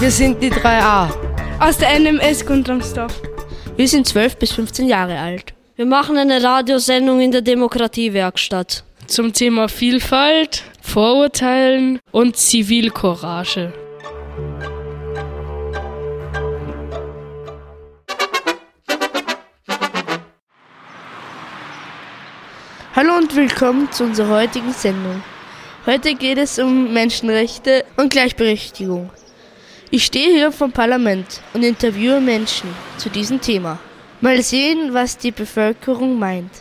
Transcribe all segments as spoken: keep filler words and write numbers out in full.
Wir sind die drei A. Aus der N M S Guntramsdorf. Wir sind zwölf bis fünfzehn Jahre alt. Wir machen eine Radiosendung in der Demokratiewerkstatt. Zum Thema Vielfalt, Vorurteilen und Zivilcourage. Hallo und willkommen zu unserer heutigen Sendung. Heute geht es um Menschenrechte und Gleichberechtigung. Ich stehe hier vom Parlament und interviewe Menschen zu diesem Thema. Mal sehen, was die Bevölkerung meint.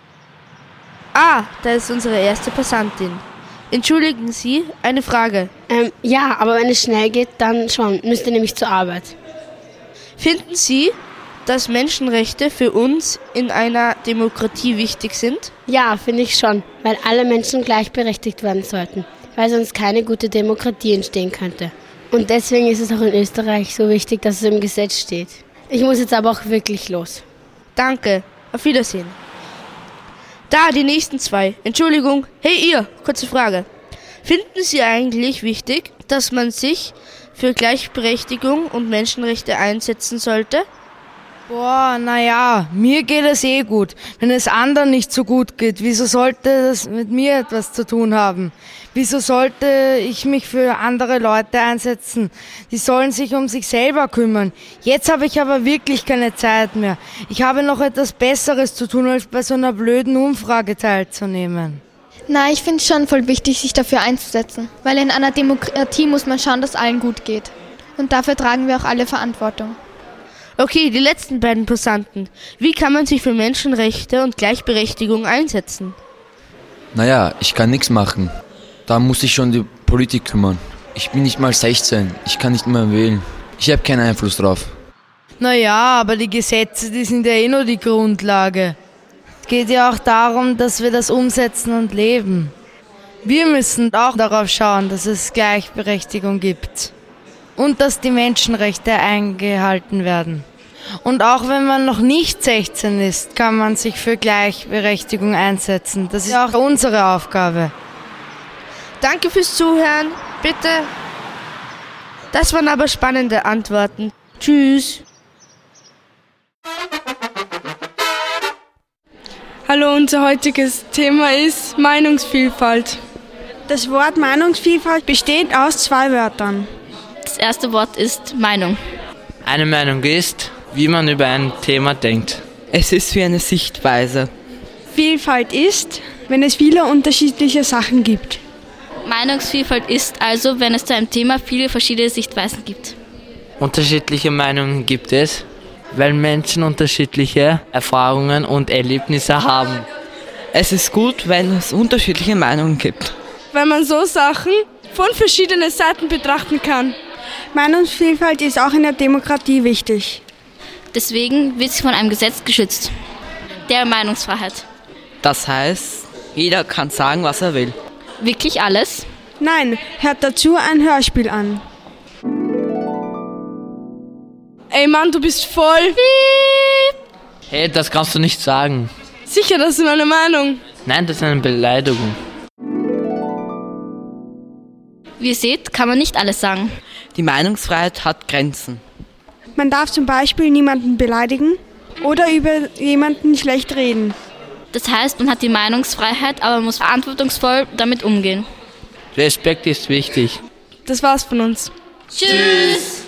Ah, da ist unsere erste Passantin. Entschuldigen Sie, eine Frage. Ähm, ja, aber wenn es schnell geht, dann schon. Müsste nämlich zur Arbeit. Finden Sie, dass Menschenrechte für uns in einer Demokratie wichtig sind? Ja, finde ich schon, weil alle Menschen gleichberechtigt werden sollten, weil sonst keine gute Demokratie entstehen könnte. Und deswegen ist es auch in Österreich so wichtig, dass es im Gesetz steht. Ich muss jetzt aber auch wirklich los. Danke, auf Wiedersehen. Da, die nächsten zwei. Entschuldigung. Hey ihr, kurze Frage. Finden Sie eigentlich wichtig, dass man sich für Gleichberechtigung und Menschenrechte einsetzen sollte? Boah, naja, mir geht es eh gut. Wenn es anderen nicht so gut geht, wieso sollte das mit mir etwas zu tun haben? Wieso sollte ich mich für andere Leute einsetzen? Die sollen sich um sich selber kümmern. Jetzt habe ich aber wirklich keine Zeit mehr. Ich habe noch etwas Besseres zu tun, als bei so einer blöden Umfrage teilzunehmen. Na, ich finde es schon voll wichtig, sich dafür einzusetzen. Weil in einer Demokratie muss man schauen, dass allen gut geht. Und dafür tragen wir auch alle Verantwortung. Okay, die letzten beiden Passanten. Wie kann man sich für Menschenrechte und Gleichberechtigung einsetzen? Naja, ich kann nichts machen. Da muss sich schon die Politik kümmern. Ich bin nicht mal sechzehn, ich kann nicht mehr wählen. Ich habe keinen Einfluss drauf. Naja, aber die Gesetze, die sind ja eh nur die Grundlage. Es geht ja auch darum, dass wir das umsetzen und leben. Wir müssen auch darauf schauen, dass es Gleichberechtigung gibt. Und dass die Menschenrechte eingehalten werden. Und auch wenn man noch nicht sechzehn ist, kann man sich für Gleichberechtigung einsetzen. Das ist auch unsere Aufgabe. Danke fürs Zuhören. Bitte. Das waren aber spannende Antworten. Tschüss. Hallo, unser heutiges Thema ist Meinungsvielfalt. Das Wort Meinungsvielfalt besteht aus zwei Wörtern. Das erste Wort ist Meinung. Eine Meinung ist, wie man über ein Thema denkt. Es ist wie eine Sichtweise. Vielfalt ist, wenn es viele unterschiedliche Sachen gibt. Meinungsvielfalt ist also, wenn es zu einem Thema viele verschiedene Sichtweisen gibt. Unterschiedliche Meinungen gibt es, weil Menschen unterschiedliche Erfahrungen und Erlebnisse haben. Es ist gut, wenn es unterschiedliche Meinungen gibt. Weil man so Sachen von verschiedenen Seiten betrachten kann. Meinungsvielfalt ist auch in der Demokratie wichtig. Deswegen wird sie von einem Gesetz geschützt. Der Meinungsfreiheit. Das heißt, jeder kann sagen, was er will. Wirklich alles? Nein, hört dazu ein Hörspiel an. Ey Mann, du bist voll... Hey, das kannst du nicht sagen. Sicher, das ist meine Meinung. Nein, das ist eine Beleidigung. Wie ihr seht, kann man nicht alles sagen. Die Meinungsfreiheit hat Grenzen. Man darf zum Beispiel niemanden beleidigen oder über jemanden schlecht reden. Das heißt, man hat die Meinungsfreiheit, aber man muss verantwortungsvoll damit umgehen. Respekt ist wichtig. Das war's von uns. Tschüss!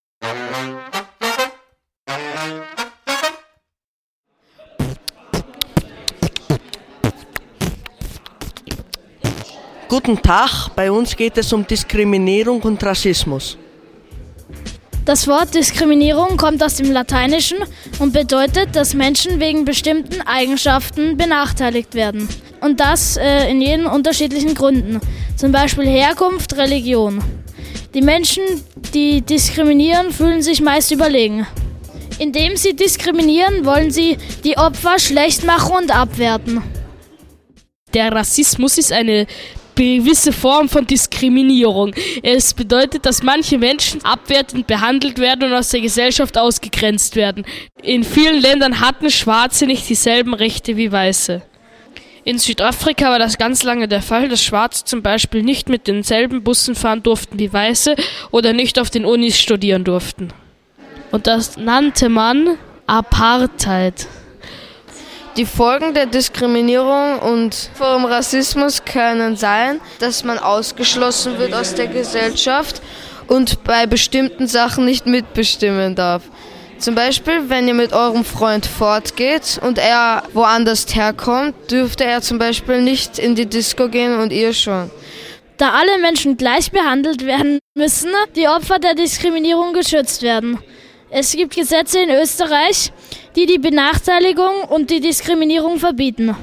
Guten Tag, bei uns geht es um Diskriminierung und Rassismus. Das Wort Diskriminierung kommt aus dem Lateinischen und bedeutet, dass Menschen wegen bestimmten Eigenschaften benachteiligt werden. Und das äh, in jeden unterschiedlichen Gründen, zum Beispiel Herkunft, Religion. Die Menschen, die diskriminieren, fühlen sich meist überlegen. Indem sie diskriminieren, wollen sie die Opfer schlecht machen und abwerten. Der Rassismus ist eine gewisse Form von Diskriminierung. Es bedeutet, dass manche Menschen abwertend behandelt werden und aus der Gesellschaft ausgegrenzt werden. In vielen Ländern hatten Schwarze nicht dieselben Rechte wie Weiße. In Südafrika war das ganz lange der Fall, dass Schwarze zum Beispiel nicht mit denselben Bussen fahren durften wie Weiße oder nicht auf den Unis studieren durften. Und das nannte man Apartheid. Die Folgen der Diskriminierung und vom Rassismus können sein, dass man ausgeschlossen wird aus der Gesellschaft und bei bestimmten Sachen nicht mitbestimmen darf. Zum Beispiel, wenn ihr mit eurem Freund fortgeht und er woanders herkommt, dürfte er zum Beispiel nicht in die Disco gehen und ihr schon. Da alle Menschen gleich behandelt werden, müssen die Opfer der Diskriminierung geschützt werden. Es gibt Gesetze in Österreich, die die Benachteiligung und die Diskriminierung verbieten.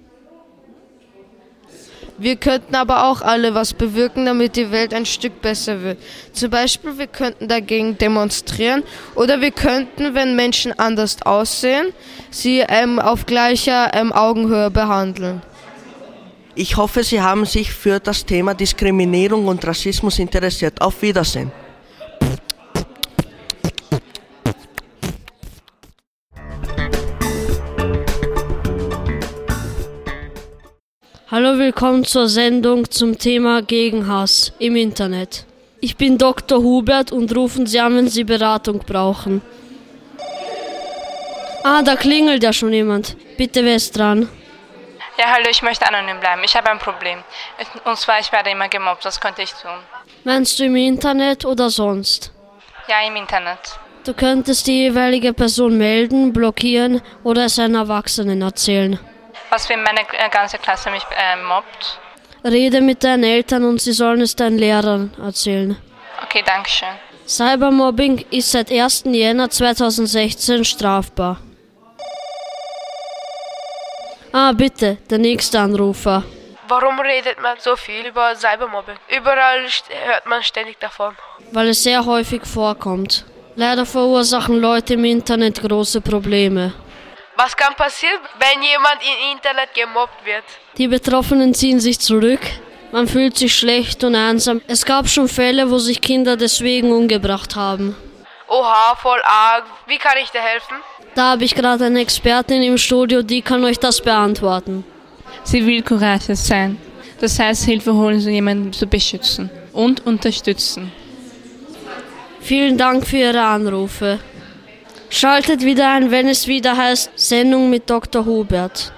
Wir könnten aber auch alle was bewirken, damit die Welt ein Stück besser wird. Zum Beispiel, wir könnten dagegen demonstrieren oder wir könnten, wenn Menschen anders aussehen, sie ähm, auf gleicher ähm, Augenhöhe behandeln. Ich hoffe, Sie haben sich für das Thema Diskriminierung und Rassismus interessiert. Auf Wiedersehen. Hallo, willkommen zur Sendung zum Thema Gegenhass im Internet. Ich bin Doktor Hubert und rufen Sie an, wenn Sie Beratung brauchen. Ah, da klingelt ja schon jemand. Bitte, wer ist dran? Ja, hallo, ich möchte anonym bleiben. Ich habe ein Problem. Und zwar, ich werde immer gemobbt. Was könnte ich tun? Meinst du im Internet oder sonst? Ja, im Internet. Du könntest die jeweilige Person melden, blockieren oder es einem Erwachsenen erzählen. Was, wenn meine ganze Klasse mich äh, mobbt? Rede mit deinen Eltern und sie sollen es deinen Lehrern erzählen. Okay, danke schön. Cybermobbing ist seit ersten Jänner zweitausendsechzehn strafbar. Ah, bitte, der nächste Anrufer. Warum redet man so viel über Cybermobbing? Überall hört man ständig davon. Weil es sehr häufig vorkommt. Leider verursachen Leute im Internet große Probleme. Was kann passieren, wenn jemand im Internet gemobbt wird? Die Betroffenen ziehen sich zurück, man fühlt sich schlecht und einsam. Es gab schon Fälle, wo sich Kinder deswegen umgebracht haben. Oha, voll arg. Wie kann ich dir helfen? Da habe ich gerade eine Expertin im Studio, die kann euch das beantworten. Zivilcourage sein. Das heißt, Hilfe holen, so jemanden zu beschützen und unterstützen. Vielen Dank für Ihre Anrufe. Schaltet wieder ein, wenn es wieder heißt Sendung mit Doktor Hubert.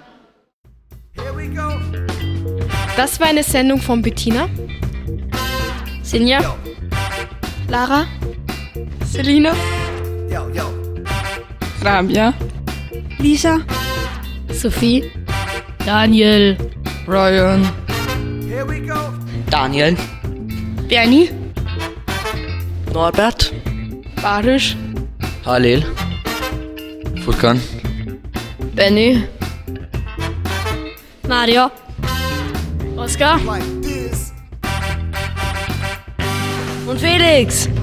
Das war eine Sendung von Bettina, Sinja, Lara, Selina, Rabia, Lisa, Sophie, Daniel, Ryan, Daniel, Bernie, Norbert, Barisch, Halil, Furkan, Benny, Mario, Oskar und Felix.